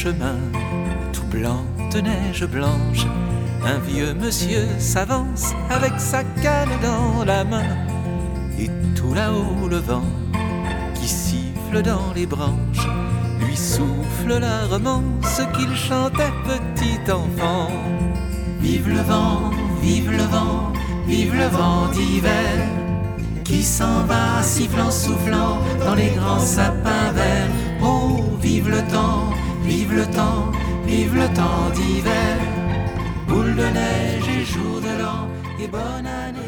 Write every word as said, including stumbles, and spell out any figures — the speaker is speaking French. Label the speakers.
Speaker 1: chemin, tout blanc de neige blanche, un vieux monsieur s'avance avec sa canne dans la main. Et tout là-haut le vent qui siffle dans les branches lui souffle la romance qu'il chantait petit enfant. Vive le vent, vive le vent, vive le vent d'hiver qui s'en va sifflant, soufflant dans les grands sapins verts. Oh, vive le temps, vive le temps, vive le temps d'hiver. Boule de neige et jour de l'an et bonne année.